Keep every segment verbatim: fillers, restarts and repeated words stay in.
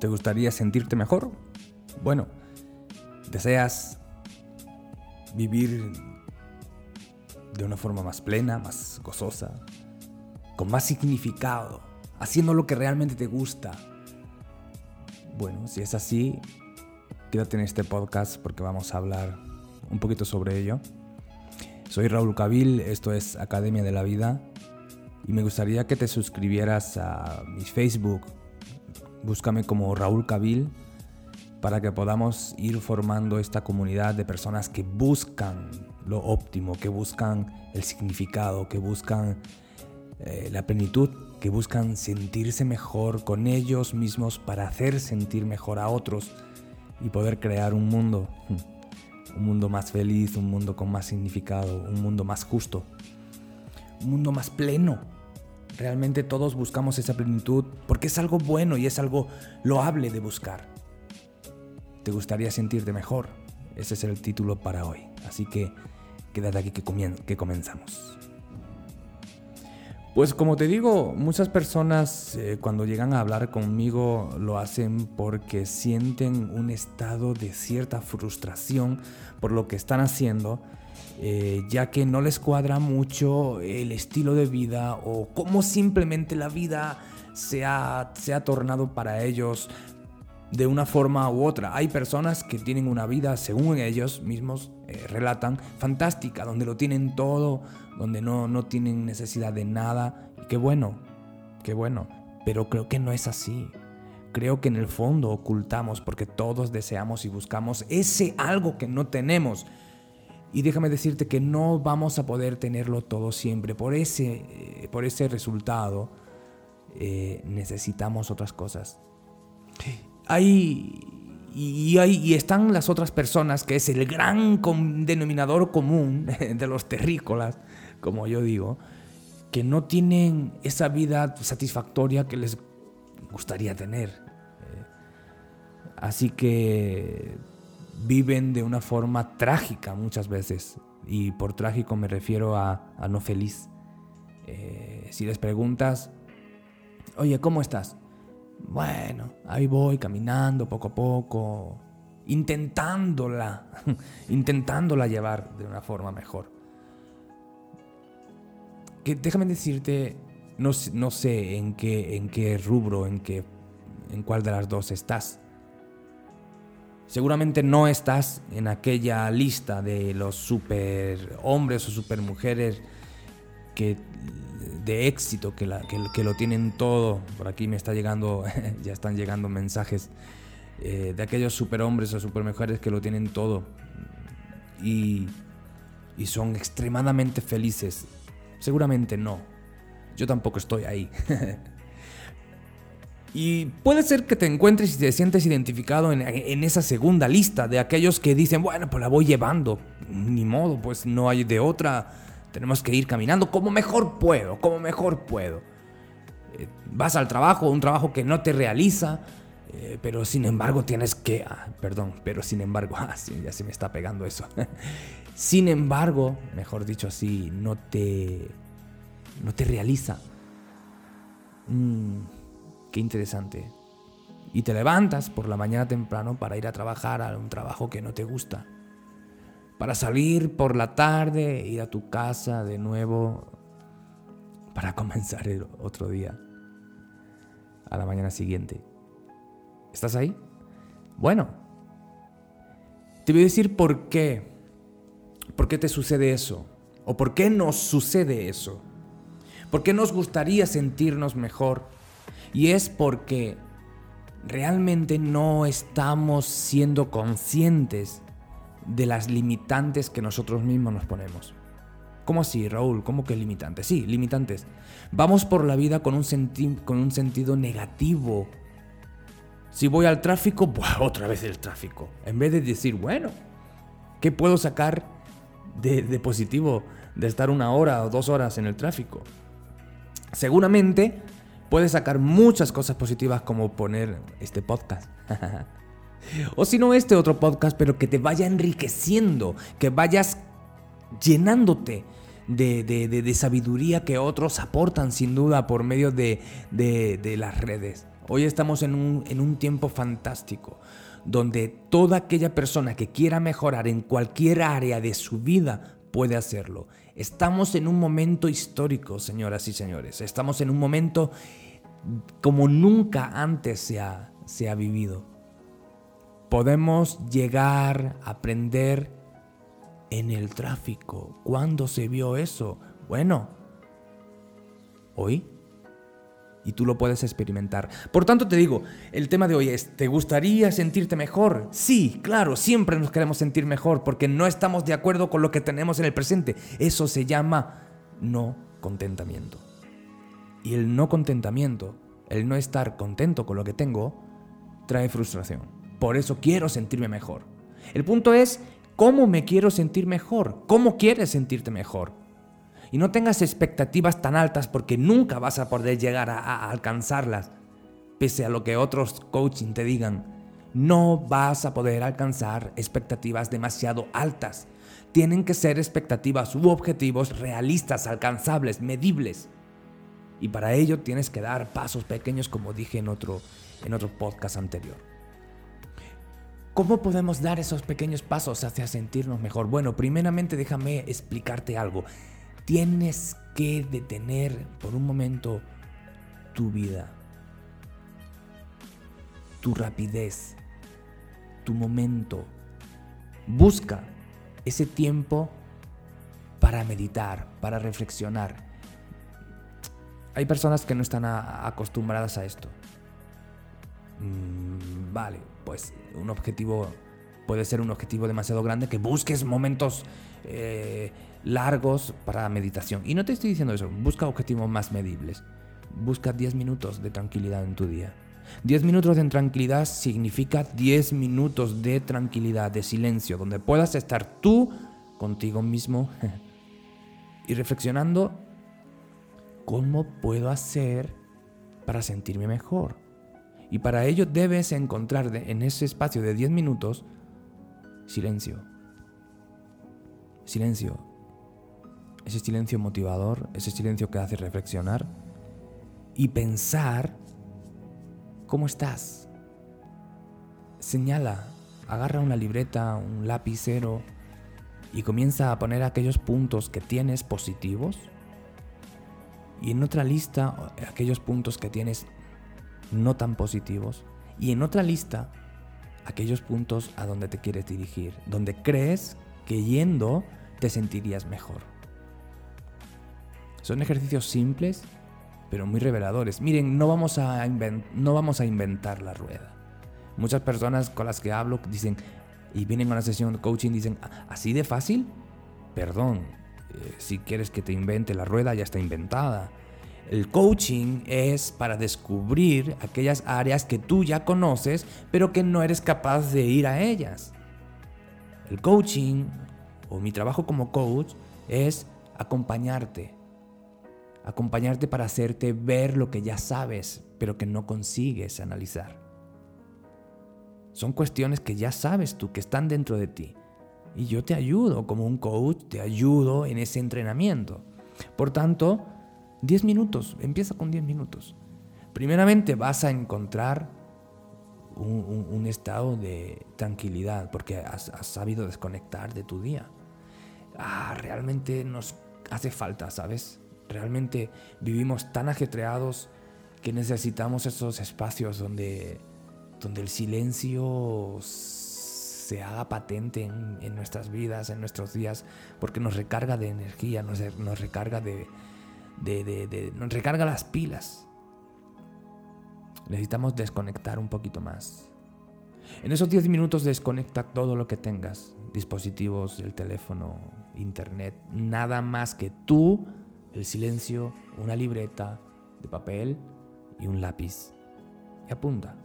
¿Te gustaría sentirte mejor? Bueno, ¿deseas vivir de una forma más plena, más gozosa, con más significado, haciendo lo que realmente te gusta? Bueno, si es así, quédate en este podcast porque vamos a hablar un poquito sobre ello. Soy Raúl Cabil, esto es Academia de la Vida y me gustaría que te suscribieras a mi Facebook. Búscame como Raúl Cabil para que podamos ir formando esta comunidad de personas que buscan lo óptimo, que buscan el significado, que buscan eh, la plenitud, que buscan sentirse mejor con ellos mismos para hacer sentir mejor a otros y poder crear un mundo, un mundo más feliz, un mundo con más significado, un mundo más justo, un mundo más pleno. Realmente todos buscamos esa plenitud porque es algo bueno y es algo loable de buscar. ¿Te gustaría sentirte mejor? Ese es el título para hoy. Así que quédate aquí que, comien- que comenzamos. Pues como te digo, muchas personas eh, cuando llegan a hablar conmigo lo hacen porque sienten un estado de cierta frustración por lo que están haciendo, eh, ya que no les cuadra mucho el estilo de vida o cómo simplemente la vida se ha, se ha tornado para ellos de una forma u otra. Hay personas que tienen una vida, según ellos mismos eh, relatan, fantástica, donde lo tienen todo, donde no, no tienen necesidad de nada. Y qué bueno, qué bueno. Pero creo que no es así. Creo que en el fondo ocultamos porque todos deseamos y buscamos ese algo que no tenemos. Y déjame decirte que no vamos a poder tenerlo todo siempre. Por ese, eh, por ese resultado eh, necesitamos otras cosas. Hay y, hay y están las otras personas, que es el gran com, denominador común de los terrícolas, como yo digo, que no tienen esa vida satisfactoria que les gustaría tener. Eh, así que viven de una forma trágica muchas veces, y por trágico me refiero a, a no feliz. Eh, si les preguntas, oye, ¿cómo estás? Bueno, ahí voy caminando poco a poco, intentándola, intentándola llevar de una forma mejor. Que déjame decirte, no, no sé en qué, en qué rubro, en qué, en cuál de las dos estás. Seguramente no estás en aquella lista de los super hombres o super mujeres que de éxito, que, la, que, que lo tienen todo. Por aquí me está llegando, ya están llegando mensajes eh, de aquellos superhombres o supermujeres que lo tienen todo y, y son extremadamente felices. Seguramente no. Yo tampoco estoy ahí. Y puede ser que te encuentres y te sientes identificado en, en esa segunda lista de aquellos que dicen, bueno, pues la voy llevando. Ni modo, pues no hay de otra. Tenemos que ir caminando como mejor puedo, como mejor puedo. Eh, vas al trabajo, un trabajo que no te realiza, eh, pero sin embargo tienes que... Ah, perdón, pero sin embargo... Ah, sí, ya se me está pegando eso. Sin embargo, mejor dicho así, no te... No te realiza. Mm, qué interesante. Y te levantas por la mañana temprano para ir a trabajar a un trabajo que no te gusta. Para salir por la tarde, ir a tu casa de nuevo para comenzar el otro día a la mañana siguiente. ¿Estás ahí? Bueno, te voy a decir por qué. ¿Por qué te sucede eso? ¿O por qué nos sucede eso? ¿Por qué nos gustaría sentirnos mejor? Y es porque realmente no estamos siendo conscientes de las limitantes que nosotros mismos nos ponemos. ¿Cómo así, Raúl? ¿Cómo que limitantes? Sí, limitantes. Vamos por la vida con un, senti- con un sentido negativo. Si voy al tráfico, ¡buah! Otra vez el tráfico. En vez de decir, bueno, ¿qué puedo sacar de, de positivo de estar una hora o dos horas en el tráfico? Seguramente puedes sacar muchas cosas positivas, como poner este podcast. O si no, este otro podcast, pero que te vaya enriqueciendo, que vayas llenándote de, de, de, de sabiduría que otros aportan sin duda por medio de, de, de las redes Hoy estamos en un, en un tiempo fantástico, donde toda aquella persona que quiera mejorar en cualquier área de su vida puede hacerlo. Estamos en un momento histórico, señoras y señores. Estamos en un momento como nunca antes se ha, se ha vivido. Podemos llegar a aprender en el tráfico. ¿Cuándo se vio eso? Bueno, hoy. Y tú lo puedes experimentar. Por tanto te digo, el tema de hoy es, ¿te gustaría sentirte mejor? Sí, claro, siempre nos queremos sentir mejor porque no estamos de acuerdo con lo que tenemos en el presente. Eso se llama no contentamiento. Y el no contentamiento, el no estar contento con lo que tengo, trae frustración. Por eso quiero sentirme mejor. El punto es, ¿cómo me quiero sentir mejor? ¿Cómo quieres sentirte mejor? Y no tengas expectativas tan altas porque nunca vas a poder llegar a, a alcanzarlas. Pese a lo que otros coaching te digan, no vas a poder alcanzar expectativas demasiado altas. Tienen que ser expectativas u objetivos realistas, alcanzables, medibles. Y para ello tienes que dar pasos pequeños, como dije en otro, en otro podcast anterior. ¿Cómo podemos dar esos pequeños pasos hacia sentirnos mejor? Bueno, primeramente déjame explicarte algo. Tienes que detener por un momento tu vida, tu rapidez, tu momento. Busca ese tiempo para meditar, para reflexionar. Hay personas que no están a, acostumbradas a esto. Mm, vale, pues un objetivo puede ser un objetivo demasiado grande, que busques momentos eh, largos para meditación. Y no te estoy diciendo eso, busca objetivos más medibles. Busca diez minutos de tranquilidad en tu día. diez minutos de tranquilidad significa diez minutos de tranquilidad, de silencio, donde puedas estar tú contigo mismo y reflexionando cómo puedo hacer para sentirme mejor. Y para ello debes encontrar en ese espacio de diez minutos silencio. Silencio. Ese silencio motivador, ese silencio que hace reflexionar y pensar cómo estás. Señala, agarra una libreta, un lapicero y comienza a poner aquellos puntos que tienes positivos y en otra lista aquellos puntos que tienes no tan positivos y en otra lista aquellos puntos a donde te quieres dirigir, donde crees que yendo te sentirías mejor. Son ejercicios simples, pero muy reveladores. Miren, no vamos a invent- no vamos a inventar la rueda. Muchas personas con las que hablo dicen, y vienen a una sesión de coaching, dicen, ¿así de fácil? Perdón, eh, si quieres que te invente la rueda, ya está inventada. El coaching es para descubrir aquellas áreas que tú ya conoces, pero que no eres capaz de ir a ellas. El coaching, o mi trabajo como coach, es acompañarte. Acompañarte para hacerte ver lo que ya sabes, pero que no consigues analizar. Son cuestiones que ya sabes tú, que están dentro de ti. Y yo te ayudo como un coach, te ayudo en ese entrenamiento. Por tanto, diez minutos, empieza con diez minutos. Primeramente vas a encontrar un, un, un estado de tranquilidad porque has, has sabido desconectar de tu día. Ah, realmente nos hace falta, ¿sabes? Realmente vivimos tan ajetreados que necesitamos esos espacios donde, donde el silencio se haga patente en, en nuestras vidas, en nuestros días, porque nos recarga de energía, nos, nos recarga de, de, de, de, nos recarga las pilas. Necesitamos desconectar un poquito más. En esos diez minutos desconecta todo lo que tengas, dispositivos, el teléfono, internet, nada más que tú, el silencio, una libreta de papel y un lápiz. Y apunta.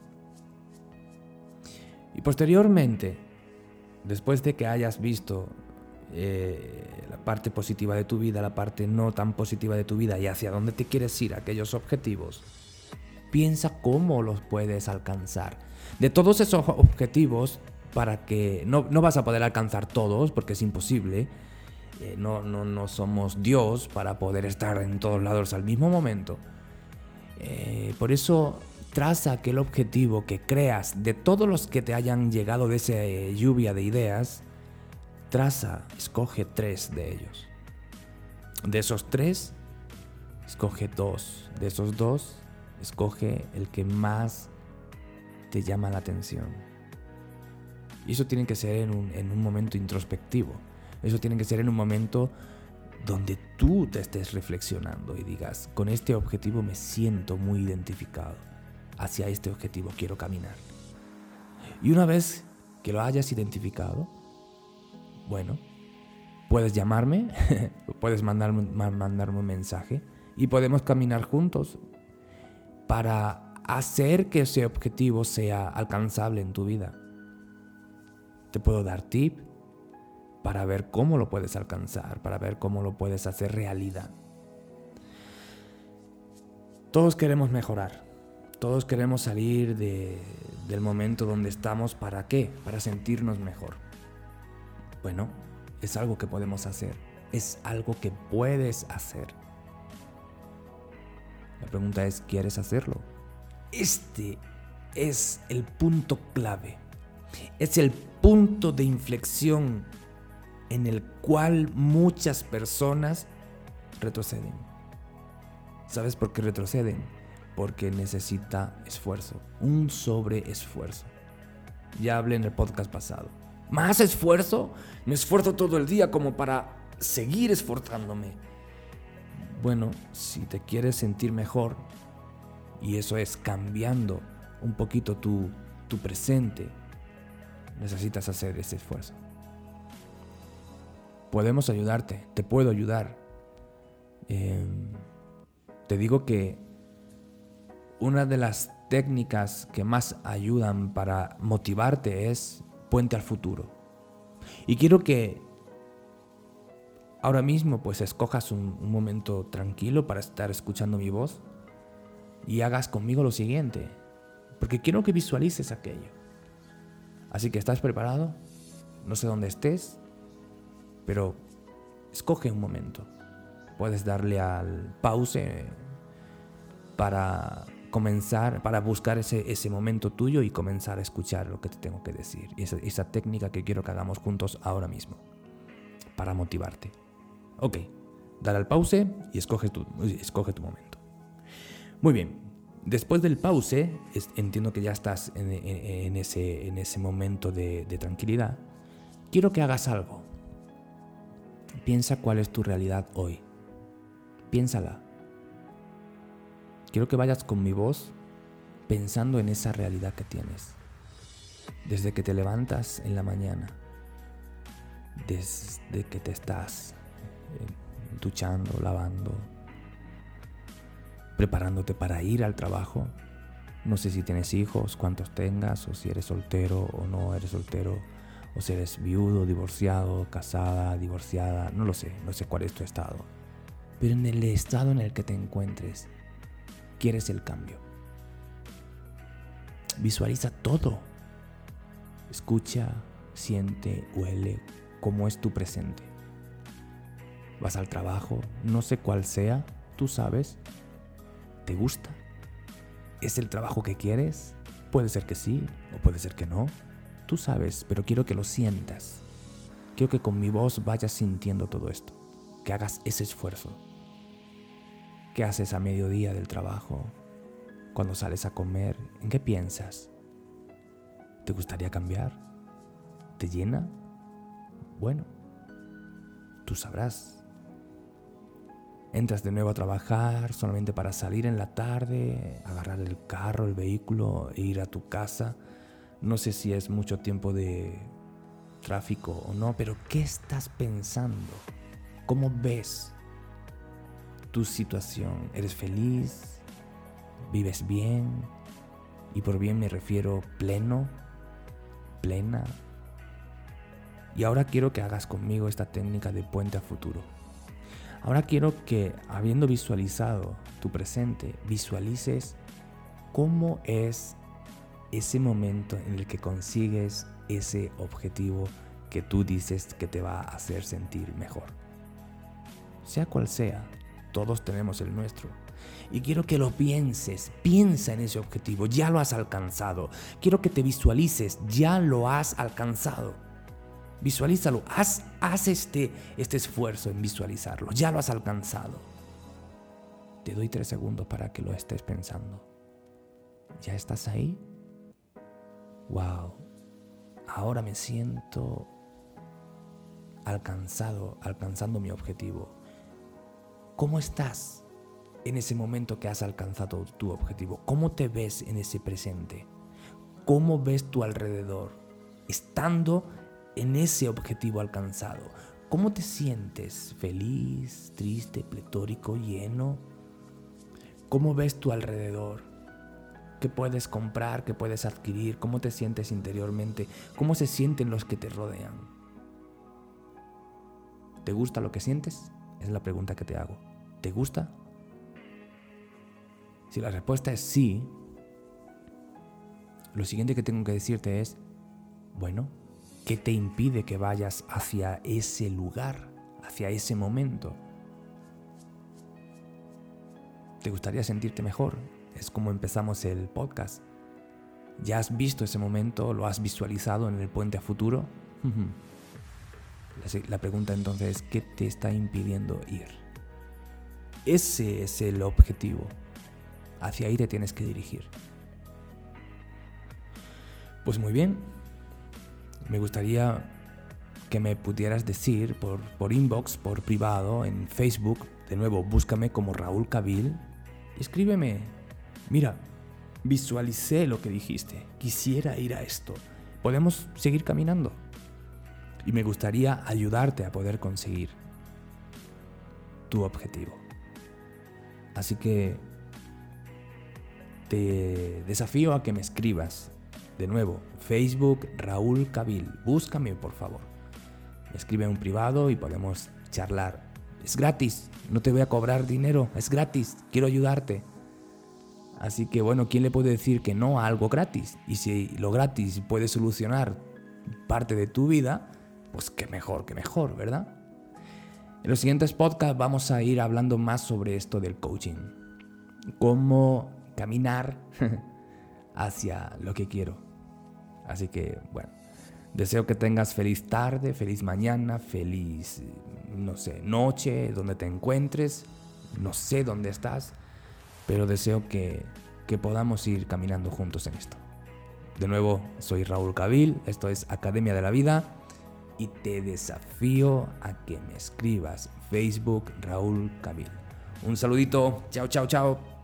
Y posteriormente, después de que hayas visto eh, la parte positiva de tu vida, la parte no tan positiva de tu vida y hacia dónde te quieres ir, aquellos objetivos, piensa cómo los puedes alcanzar. De todos esos objetivos, para que no, no vas a poder alcanzar todos, porque es imposible. Eh, no, no, no somos Dios para poder estar en todos lados al mismo momento. Eh, por eso traza aquel objetivo que creas de todos los que te hayan llegado de esa eh, lluvia de ideas. Traza, escoge tres de ellos. De esos tres, escoge dos. De esos dos, escoge el que más te llama la atención. Y eso tiene que ser en un, en un momento introspectivo. Eso tiene que ser en un momento donde tú te estés reflexionando y digas, con este objetivo me siento muy identificado. Hacia este objetivo quiero caminar. Y una vez que lo hayas identificado, bueno, puedes llamarme, puedes mandarme, mandarme un mensaje y podemos caminar juntos para hacer que ese objetivo sea alcanzable en tu vida. Te puedo dar tip para ver cómo lo puedes alcanzar, para ver cómo lo puedes hacer realidad. Todos queremos mejorar, todos queremos salir de, del momento donde estamos. ¿Para qué? Para sentirnos mejor. Bueno, es algo que podemos hacer, es algo que puedes hacer. La pregunta es, ¿quieres hacerlo? Este es el punto clave, es el punto de inflexión en el cual muchas personas retroceden. ¿Sabes por qué retroceden? Porque necesita esfuerzo, un sobreesfuerzo. Ya hablé en el podcast pasado. ¿Más esfuerzo? Me esfuerzo todo el día como para seguir esforzándome. Bueno, si te quieres sentir mejor, y eso es cambiando un poquito tu, tu presente, necesitas hacer ese esfuerzo. Podemos ayudarte, te puedo ayudar. Eh, te digo que una de las técnicas que más ayudan para motivarte es Puente al Futuro. Y quiero que ahora mismo pues escojas un, un momento tranquilo para estar escuchando mi voz y hagas conmigo lo siguiente, porque quiero que visualices aquello. Así que, ¿estás preparado? No sé dónde estés, pero escoge un momento. Puedes darle al pause para comenzar, para buscar ese, ese momento tuyo y comenzar a escuchar lo que te tengo que decir. Y esa, esa técnica que quiero que hagamos juntos ahora mismo, para motivarte. Ok, dale al pause y escoge tu, escoge tu momento. Muy bien, después del pause, es, entiendo que ya estás en, en, en, ese, en ese momento de, de tranquilidad. Quiero que hagas algo. Piensa cuál es tu realidad hoy. Piénsala. Quiero que vayas con mi voz pensando en esa realidad que tienes. Desde que te levantas en la mañana, desde que te estás eh, duchando, lavando, preparándote para ir al trabajo. No sé si tienes hijos, cuántos tengas, o si eres soltero o no eres soltero, o si eres viudo, divorciado, casada, divorciada, no lo sé, no sé cuál es tu estado. Pero en el estado en el que te encuentres, quieres el cambio. Visualiza todo. Escucha, siente, huele cómo es tu presente. Vas al trabajo, no sé cuál sea, tú sabes. ¿Te gusta? ¿Es el trabajo que quieres? Puede ser que sí, o puede ser que no. Tú sabes, pero quiero que lo sientas. Quiero que con mi voz vayas sintiendo todo esto. Que hagas ese esfuerzo. ¿Qué haces a mediodía del trabajo? Cuando sales a comer, ¿en qué piensas? ¿Te gustaría cambiar? ¿Te llena? Bueno, tú sabrás. Entras de nuevo a trabajar solamente para salir en la tarde, agarrar el carro, el vehículo e ir a tu casa. No sé si es mucho tiempo de tráfico o no, pero ¿qué estás pensando? ¿Cómo ves tu situación? ¿Eres feliz? ¿Vives bien? Y por bien me refiero pleno, plena. Y ahora quiero que hagas conmigo esta técnica de puente a futuro. Ahora quiero que, habiendo visualizado tu presente, visualices cómo es ese momento en el que consigues ese objetivo que tú dices que te va a hacer sentir mejor. Sea cual sea, todos tenemos el nuestro. Y quiero que lo pienses, piensa en ese objetivo, ya lo has alcanzado. Quiero que te visualices, ya lo has alcanzado. Visualízalo, haz, haz este, este esfuerzo en visualizarlo, ya lo has alcanzado. Te doy tres segundos para que lo estés pensando. ¿Ya estás ahí? Wow, ahora me siento alcanzado, alcanzando mi objetivo. ¿Cómo estás en ese momento que has alcanzado tu objetivo? ¿Cómo te ves en ese presente? ¿Cómo ves tu alrededor estando en ese objetivo alcanzado? ¿Cómo te sientes? ¿Feliz, triste, pletórico, lleno? ¿Cómo ves tu alrededor? ¿Qué puedes comprar? ¿Qué puedes adquirir? ¿Cómo te sientes interiormente? ¿Cómo se sienten los que te rodean? ¿Te gusta lo que sientes? Es la pregunta que te hago. ¿Te gusta? Si la respuesta es sí, lo siguiente que tengo que decirte es, bueno, ¿qué te impide que vayas hacia ese lugar, hacia ese momento? ¿Te gustaría sentirte mejor? Es como empezamos el podcast. ¿Ya has visto ese momento? ¿Lo has visualizado en el puente a futuro? La pregunta entonces es, ¿qué te está impidiendo ir? Ese es el objetivo. Hacia ahí te tienes que dirigir. Pues muy bien. Me gustaría que me pudieras decir por, por inbox, por privado, en Facebook. De nuevo, búscame como Raúl Kabil. Escríbeme. Mira, visualicé lo que dijiste. Quisiera ir a esto. ¿Podemos seguir caminando? Y me gustaría ayudarte a poder conseguir tu objetivo. Así que te desafío a que me escribas. De nuevo, Facebook Raúl Kabil. Búscame, por favor. Me escribe en un privado y podemos charlar. Es gratis, no te voy a cobrar dinero, es gratis, quiero ayudarte. Así que bueno, ¿quién le puede decir que no a algo gratis? Y si lo gratis puede solucionar parte de tu vida, pues qué mejor, qué mejor, ¿verdad? En los siguientes podcasts vamos a ir hablando más sobre esto del coaching. Cómo caminar hacia lo que quiero. Así que bueno, deseo que tengas feliz tarde, feliz mañana, feliz, no sé, noche, donde te encuentres. No sé dónde estás, pero deseo que, que podamos ir caminando juntos en esto. De nuevo, soy Raúl Kabil, esto es Academia de la Vida y te desafío a que me escribas Facebook Raúl Kabil. Un saludito, chao, chao, chao.